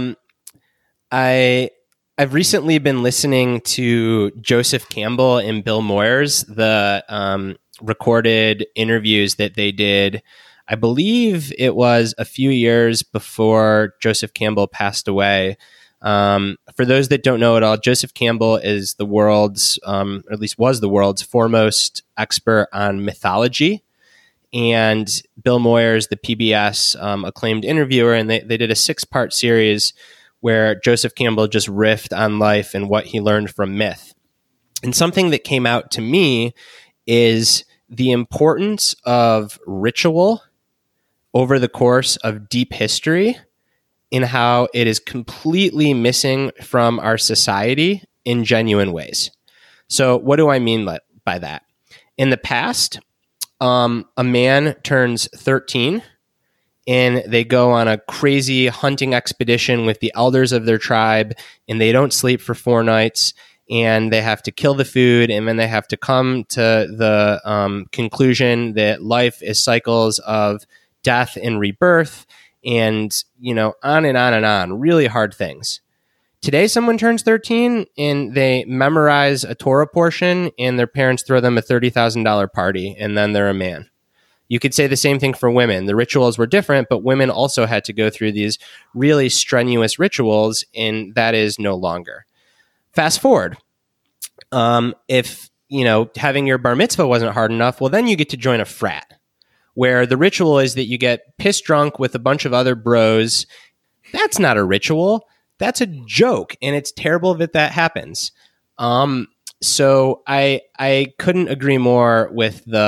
S1: I've recently been listening to Joseph Campbell and Bill Moyers, the recorded interviews that they did. I believe it was a few years before Joseph Campbell passed away. For those that don't know at all, Joseph Campbell is the world's, or at least was the world's foremost expert on mythology. And Bill Moyers, the PBS acclaimed interviewer, and they did a 6-part series where Joseph Campbell just riffed on life and what he learned from myth. And something that came out to me is the importance of ritual over the course of deep history, in how it is completely missing from our society in genuine ways. So what do I mean by that? In the past, a man turns 13 and they go on a crazy hunting expedition with the elders of their tribe, and they don't sleep for 4 nights, and they have to kill the food, and then they have to come to the conclusion that life is cycles of death and rebirth, and on and on and on, really hard things. Today, someone turns 13 and they memorize a Torah portion, and their parents throw them a $30,000 party, and then they're a man. You could say the same thing for women. The rituals were different, but women also had to go through these really strenuous rituals, and that is no longer. Fast forward. If, having your bar mitzvah wasn't hard enough, well, then you get to join a frat, where the ritual is that you get pissed drunk with a bunch of other bros. That's not a ritual. That's a joke, and it's terrible that happens. So I couldn't agree more with the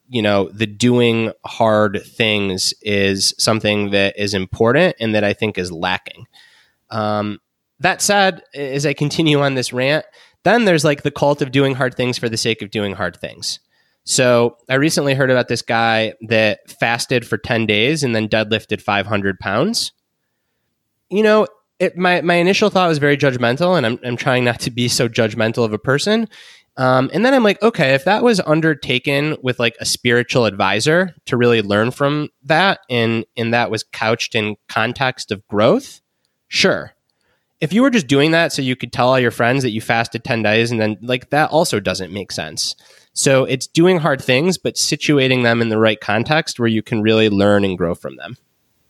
S1: the doing hard things is something that is important and that I think is lacking. That said, as I continue on this rant, then there's like the cult of doing hard things for the sake of doing hard things. So I recently heard about this guy that fasted for 10 days and then deadlifted 500 pounds. My initial thought was very judgmental, and I'm trying not to be so judgmental of a person. And then I'm like, okay, if that was undertaken with like a spiritual advisor to really learn from that, and that was couched in context of growth, sure. If you were just doing that so you could tell all your friends that you fasted 10 days, and then like that also doesn't make sense. So it's doing hard things, but situating them in the right context where you can really learn and grow from them.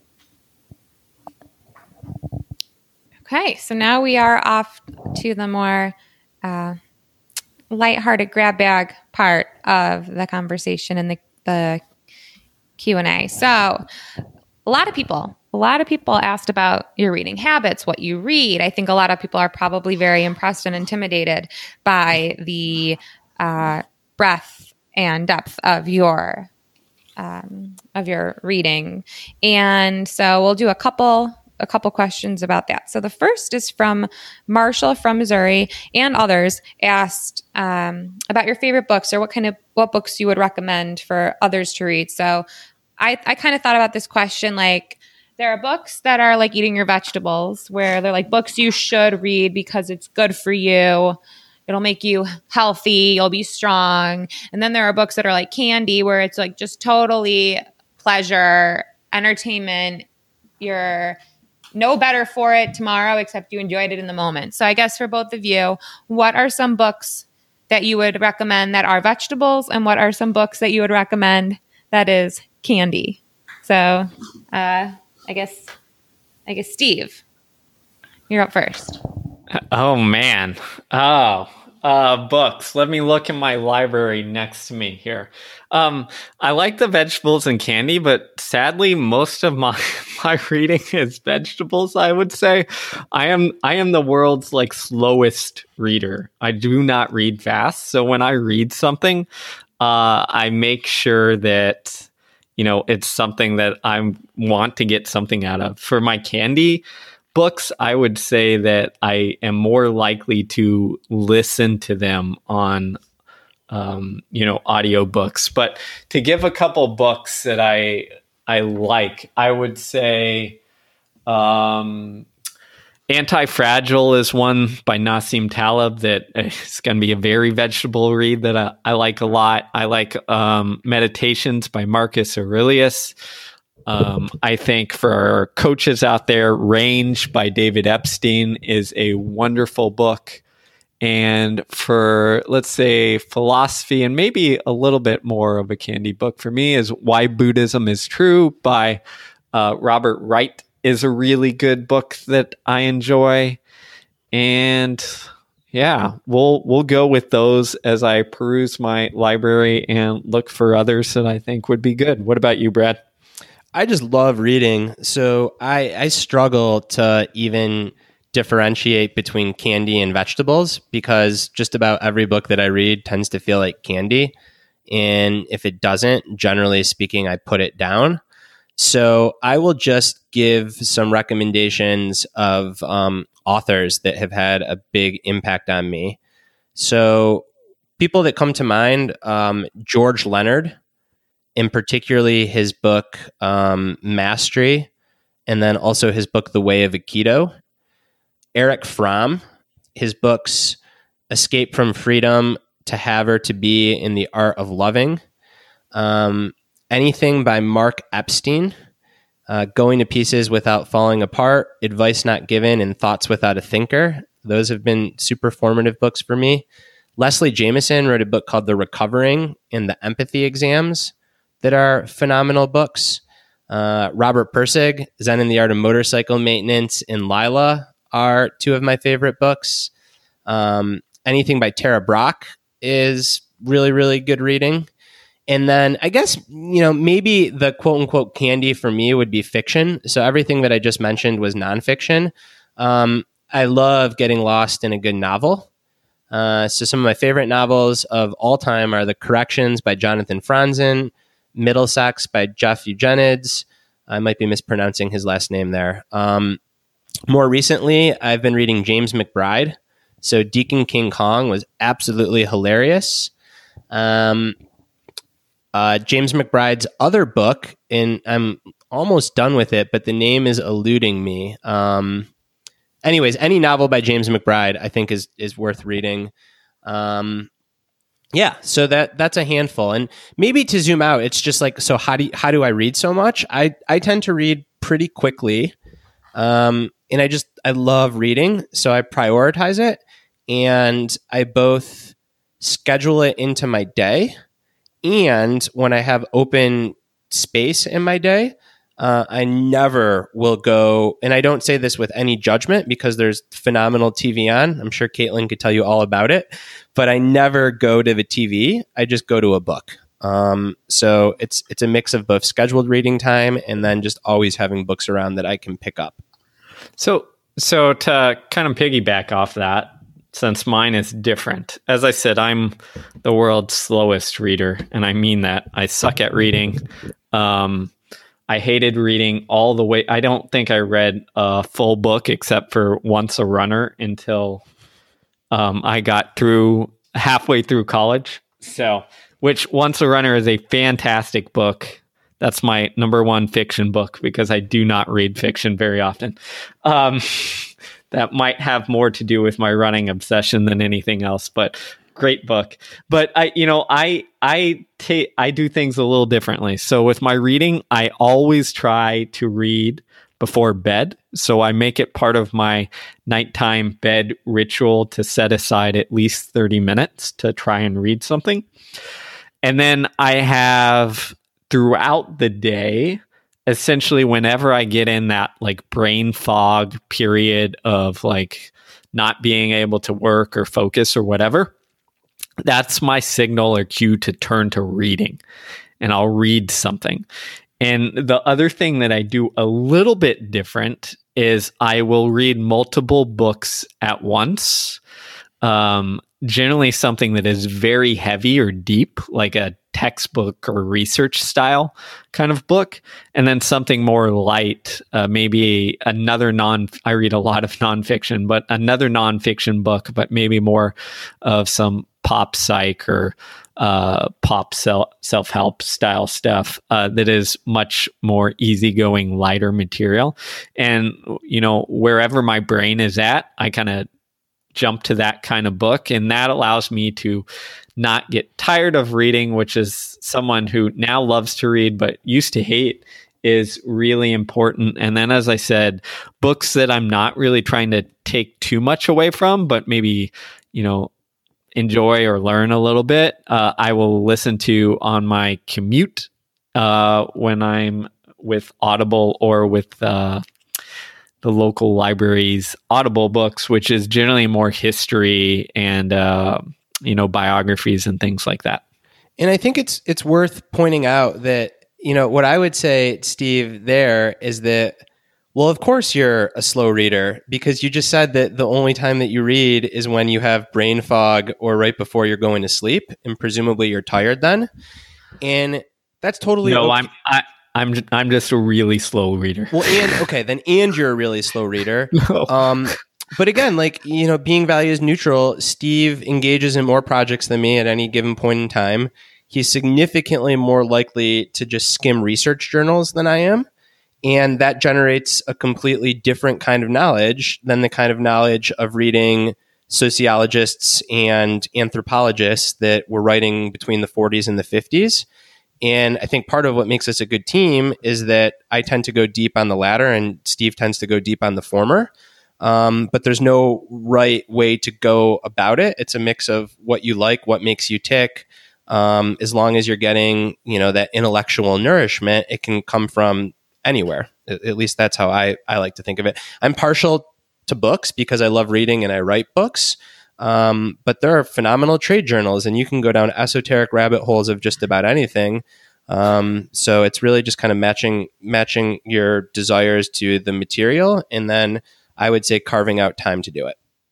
S3: Okay, so now we are off to the more lighthearted grab bag part of the conversation and the Q&A. So a lot of people asked about your reading habits, what you read. I think a lot of people are probably very impressed and intimidated by the breadth and depth of your reading. And so we'll do a couple questions about that. So the first is from Marshall from Missouri, and others asked about your favorite books, or what books you would recommend for others to read. So I kind of thought about this question like, there are books that are like eating your vegetables, where they're like books you should read because it's good for you. It'll make you healthy. You'll be strong. And then there are books that are like candy, where it's like just totally pleasure, entertainment. You're no better for it tomorrow, except you enjoyed it in the moment. So I guess for both of you, what are some books that you would recommend that are vegetables, and what are some books that you would recommend that is candy? So I guess Steve, you're up first.
S2: Oh man. Books. Let me look in my library next to me here. I like the vegetables and candy, but sadly, most of my reading is vegetables, I would say. I am the world's like slowest reader. I do not read fast. So when I read something, I make sure that, it's something that I want to get something out of. For my candy books, I would say that I am more likely to listen to them on, audiobooks. But to give a couple books that I like, I would say Anti-Fragile is one by Nassim Taleb that is going to be a very vegetable read that I like a lot. I like Meditations by Marcus Aurelius. I think for our coaches out there, Range by David Epstein is a wonderful book. And for, let's say, philosophy, and maybe a little bit more of a candy book for me, is Why Buddhism is True by Robert Wright is a really good book that I enjoy. And yeah, we'll go with those as I peruse my library and look for others that I think would be good. What about you, Brad?
S1: I just love reading. So I struggle to even differentiate between candy and vegetables, because just about every book that I read tends to feel like candy. And if it doesn't, generally speaking, I put it down. So I will just give some recommendations of authors that have had a big impact on me. So people that come to mind, George Leonard, and particularly his book, Mastery, and then also his book, The Way of Aikido. Eric Fromm, his books, Escape from Freedom, To Have or To Be, in the Art of Loving. Anything by Mark Epstein, Going to Pieces Without Falling Apart, Advice Not Given, and Thoughts Without a Thinker. Those have been super formative books for me. Leslie Jameson wrote a book called The Recovering and The Empathy Exams that are phenomenal books. Robert Pirsig, Zen and the Art of Motorcycle Maintenance, and Lila are two of my favorite books. Anything by Tara Brach is really, really good reading. And then I guess, maybe the quote unquote candy for me would be fiction. So everything that I just mentioned was nonfiction. I love getting lost in a good novel. So some of my favorite novels of all time are The Corrections by Jonathan Franzen, Middlesex by Jeff Eugenides. I might be mispronouncing his last name there. More recently, I've been reading James McBride. So Deacon King Kong was absolutely hilarious. James McBride's other book, and I'm almost done with it, but the name is eluding me. Anyways, any novel by James McBride, I think is worth reading. Yeah, so that's a handful. And maybe to zoom out, it's just like, so how do I read so much? I tend to read pretty quickly. And I love reading, so I prioritize it, and I both schedule it into my day, and when I have open space in my day, I never will go, and I don't say this with any judgment because there's phenomenal TV on. I'm sure Caitlin could tell you all about it, but I never go to the TV. I just go to a book. So it's a mix of both scheduled reading time and then just always having books around that I can pick up.
S2: So to kind of piggyback off that, since mine is different, as I said, I'm the world's slowest reader, and I mean that. I suck at reading. I hated reading all the way. I don't think I read a full book except for Once a Runner until I got halfway through college. So, which Once a Runner is a fantastic book. That's my number one fiction book because I do not read fiction very often. That might have more to do with my running obsession than anything else, but great book. But I do things a little differently. So with my reading, I always try to read before bed. So I make it part of my nighttime bed ritual to set aside at least 30 minutes to try and read something. And then I have throughout the day, essentially whenever I get in that like brain fog period of like not being able to work or focus or whatever, that's my signal or cue to turn to reading, and I'll read something. And the other thing that I do a little bit different is I will read multiple books at once. Generally something that is very heavy or deep, like a textbook or research style kind of book, and then something more light, maybe another I read a lot of nonfiction, but another nonfiction book, but maybe more of some pop psych or pop self-help style stuff that is much more easygoing, lighter material. And, wherever my brain is at, I kind of jump to that kind of book, and that allows me to not get tired of reading, which is someone who now loves to read but used to hate, is really important. And then, as I said, books that I'm not really trying to take too much away from, but maybe, enjoy or learn a little bit, I will listen to on my commute when I'm with Audible or with the local library's Audible books, which is generally more history and biographies and things like that.
S1: And I think it's worth pointing out that, what I would say, Steve, there is that, well, of course you're a slow reader because you just said that the only time that you read is when you have brain fog or right before you're going to sleep, and presumably you're tired then. And that's totally
S2: no.
S1: Okay.
S2: I'm just a really slow reader.
S1: Well, and you're a really slow reader. No. But again, being values neutral, Steve engages in more projects than me at any given point in time. He's significantly more likely to just skim research journals than I am. And that generates a completely different kind of knowledge than the kind of knowledge of reading sociologists and anthropologists that were writing between the 40s and the 50s. And I think part of what makes us a good team is that I tend to go deep on the latter and Steve tends to go deep on the former. But there's no right way to go about it. It's a mix of what you like, what makes you tick. As long as you're getting, that intellectual nourishment, it can come from anywhere. At least that's how I like to think of it. I'm partial to books because I love reading and I write books. But there are phenomenal trade journals and you can go down esoteric rabbit holes of just about anything. So it's really just kind of matching your desires to the material. And then I would say carving out time to do it.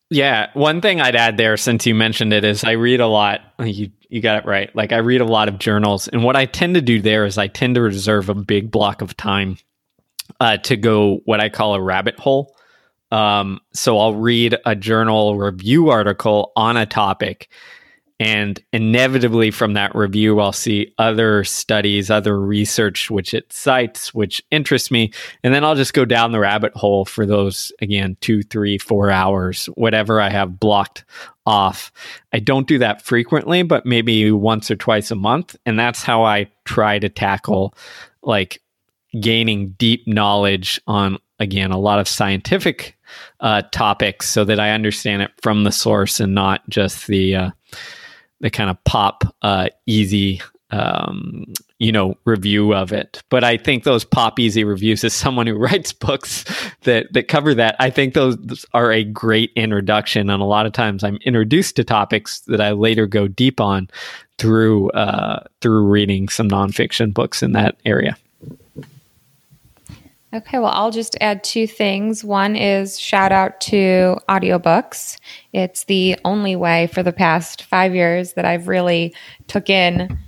S2: Yeah, one thing I'd add there, since you mentioned it, is I read a lot. You got it right. Like, I read a lot of journals, and what I tend to do there is I tend to reserve a big block of time to go what I call a rabbit hole. So I'll read a journal review article on a topic, and inevitably from that review, I'll see other studies, other research, which it cites, which interests me. And then I'll just go down the rabbit hole for those, again, 2, 3, 4 hours, whatever I have blocked off. I don't do that frequently, but maybe once or twice a month. And that's how I try to tackle like gaining deep knowledge on, again, a lot of scientific topics so that I understand it from the source and not just the kind of pop easy review of it. But I think those pop easy reviews, as someone who writes books that cover that, I think those are a great introduction. And a lot of times I'm introduced to topics that I later go deep on through reading some nonfiction books in that area.
S3: Okay, well, I'll just add 2 things. One is shout out to audiobooks. It's the only way for the past 5 years that I've really took in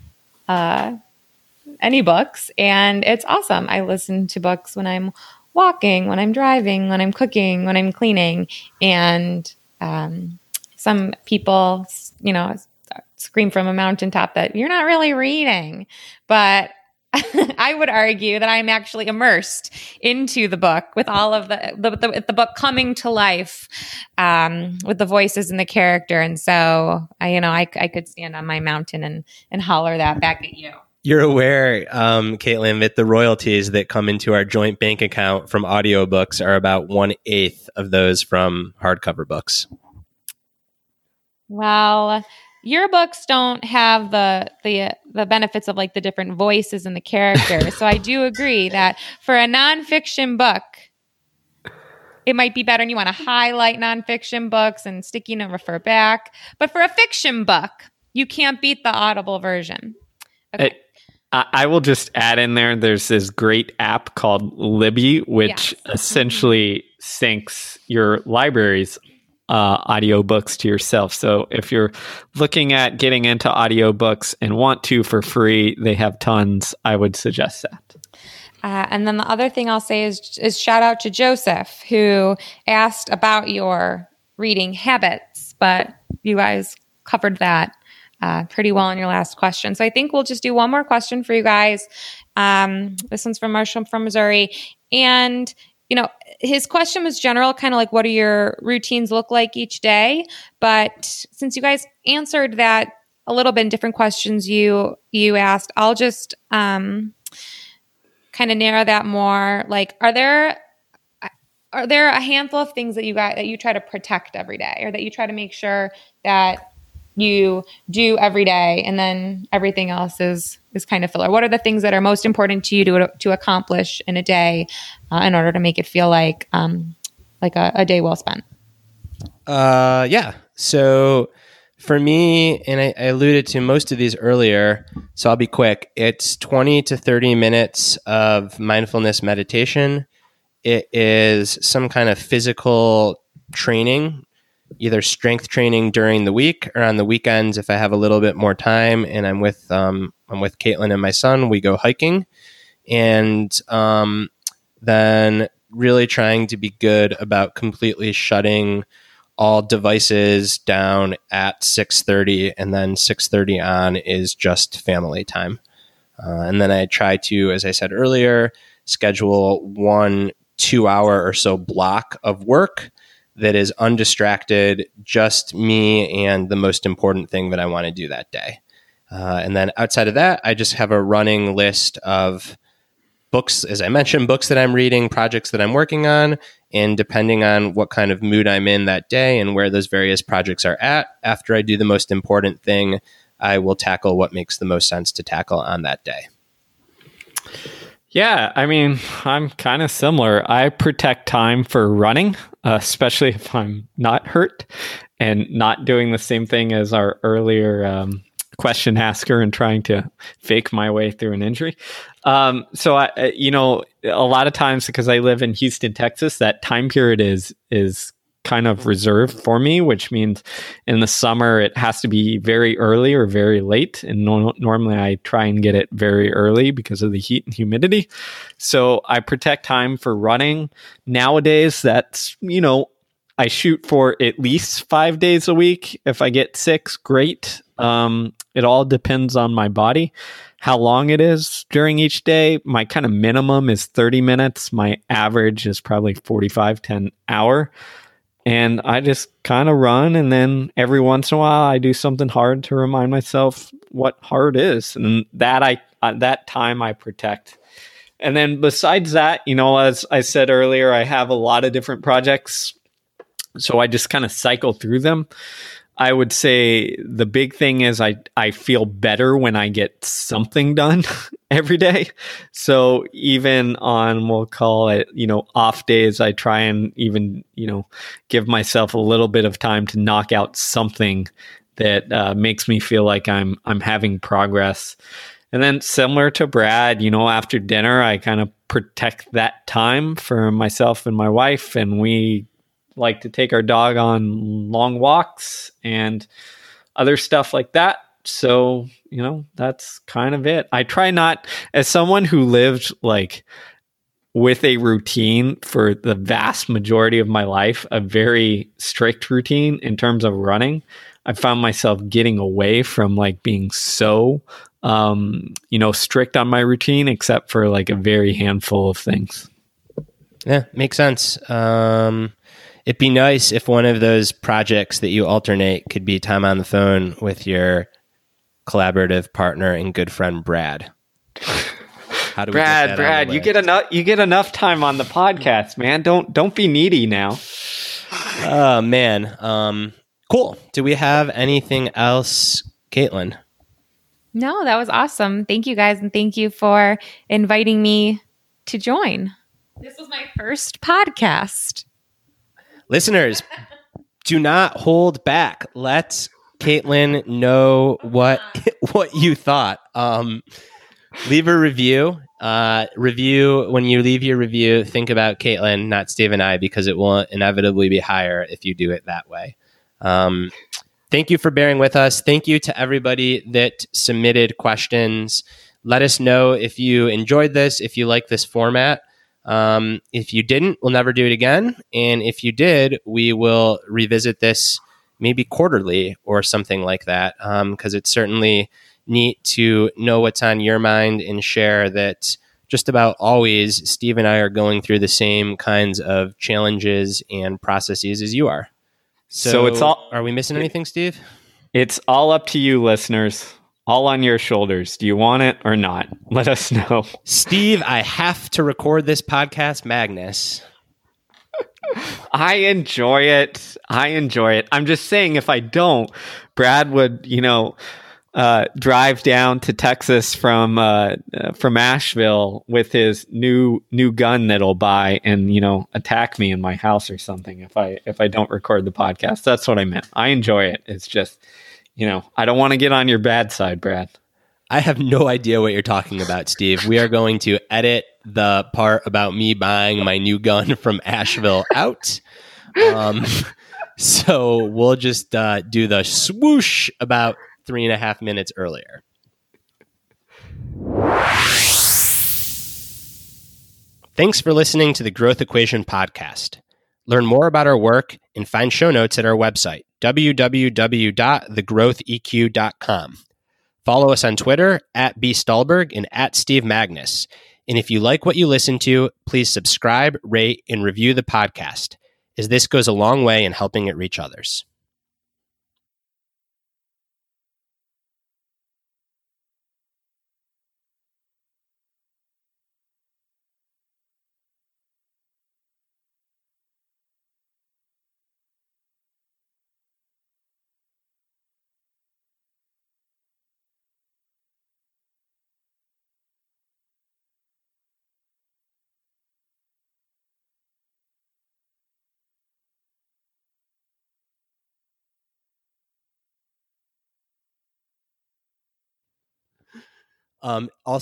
S3: any books, and it's awesome. I listen to books when I'm walking, when I'm driving, when I'm cooking, when I'm cleaning, and some people, scream from a mountaintop that you're not really reading, but I would argue that I'm actually immersed into the book with all of the book coming to life with the voices and the character. And so, I could stand on my mountain and holler that back at you.
S1: You're aware, Caitlin, that the royalties that come into our joint bank account from audiobooks are about 1/8 of those from hardcover books.
S3: Well, your books don't have the benefits of like the different voices and the characters. So I do agree that for a nonfiction book, it might be better and you want to highlight nonfiction books and sticky note refer back. But for a fiction book, you can't beat the Audible version. Okay.
S2: I will just add in there's this great app called Libby, which essentially syncs your library's audiobooks to yourself. So if you're looking at getting into audiobooks and want to for free, they have tons. I would suggest that.
S3: And then the other thing I'll say is shout out to Joseph, who asked about your reading habits, but you guys covered that pretty well in your last question. So I think we'll just do one more question for you guys. This one's from Marshall from Missouri. And, his question was general, kind of like, what do your routines look like each day? But since you guys answered that a little bit in different questions you asked, I'll just kind of narrow that more. Like, are there a handful of things that you try to protect every day, or that you try to make sure that you do every day, and then everything else is kind of filler? What are the things that are most important to you to accomplish in a day in order to make it feel like a day well spent?
S1: Yeah. So for me, and I alluded to most of these earlier, so I'll be quick. It's 20 to 30 minutes of mindfulness meditation. It is some kind of physical training, either strength training during the week or on the weekends. If I have a little bit more time and I'm with Caitlin and my son, we go hiking, and then really trying to be good about completely shutting all devices down at 6:30, and then 6:30 on is just family time. And then I try to, as I said earlier, schedule 1 2-hour or so block of work that is undistracted, just me and the most important thing that I want to do that day. And then outside of that, I just have a running list of books, as I mentioned, books that I'm reading, projects that I'm working on, and depending on what kind of mood I'm in that day and where those various projects are at, after I do the most important thing, I will tackle what makes the most sense to tackle on that day.
S2: Yeah, I mean, I'm kind of similar. I protect time for running, especially if I'm not hurt and not doing the same thing as our earlier question asker and trying to fake my way through an injury. So a lot of times, because I live in Houston, Texas, that time period is kind of reserved for me, which means in the summer it has to be very early or very late. And normally I try and get it very early because of the heat and humidity. So I protect time for running. Nowadays, that's, I shoot for at least 5 days a week. If I get 6, great. It all depends on my body, how long it is during each day. My kind of minimum is 30 minutes. My average is probably 45 to an hour. And I just kind of run. And then every once in a while, I do something hard to remind myself what hard is. And that time I protect. And then besides that, as I said earlier, I have a lot of different projects. So I just kind of cycle through them. I would say the big thing is I feel better when I get something done every day. So even on, we'll call it, off days, I try and even, give myself a little bit of time to knock out something that makes me feel like I'm having progress. And then similar to Brad, after dinner, I kind of protect that time for myself and my wife, and we like to take our dog on long walks and other stuff like that. So, that's kind of it. I try not, as someone who lived like with a routine for the vast majority of my life, a very strict routine in terms of running, I found myself getting away from like being so, strict on my routine, except for like a very handful of things.
S1: Yeah, makes sense. It'd be nice if one of those projects that you alternate could be time on the phone with your collaborative partner and good friend, Brad. How do we
S2: Brad, you get enough time on the podcast, man. Don't be needy now.
S1: Oh, man. Cool. Do we have anything else, Caitlin?
S3: No, that was awesome. Thank you guys. And thank you for inviting me to join. This was my first podcast.
S1: Listeners, do not hold back. Let Caitlin know what you thought. Leave a review. When you leave your review, think about Caitlin, not Steve and I, because it will inevitably be higher if you do it that way. Thank you for bearing with us. Thank you to everybody that submitted questions. Let us know if you enjoyed this, if you like this format. If you didn't, we'll never do it again. And if you did, we will revisit this maybe quarterly or something like that. Because it's certainly neat to know what's on your mind and share that just about always Steve and I are going through the same kinds of challenges and processes as you are. So it's all, are we missing anything, Steve?
S2: It's all up to you, listeners. All on your shoulders. Do you want it or not? Let us know.
S1: Steve, I have to record this podcast, Magnus.
S2: I enjoy it. I'm just saying, if I don't, Brad would, drive down to Texas from Asheville with his new gun that he'll buy and, attack me in my house or something if I don't record the podcast. That's what I meant. I enjoy it. It's just, I don't want to get on your bad side, Brad.
S1: I have no idea what you're talking about, Steve. We are going to edit the part about me buying my new gun from Asheville out. So we'll just do the swoosh about 3.5 minutes earlier. Thanks for listening to the Growth Equation podcast. Learn more about our work and find show notes at our website, www.thegrowtheq.com. Follow us on Twitter @bstallberg and @SteveMagnus. And if you like what you listen to, please subscribe, rate, and review the podcast, as this goes a long way in helping it reach others. Also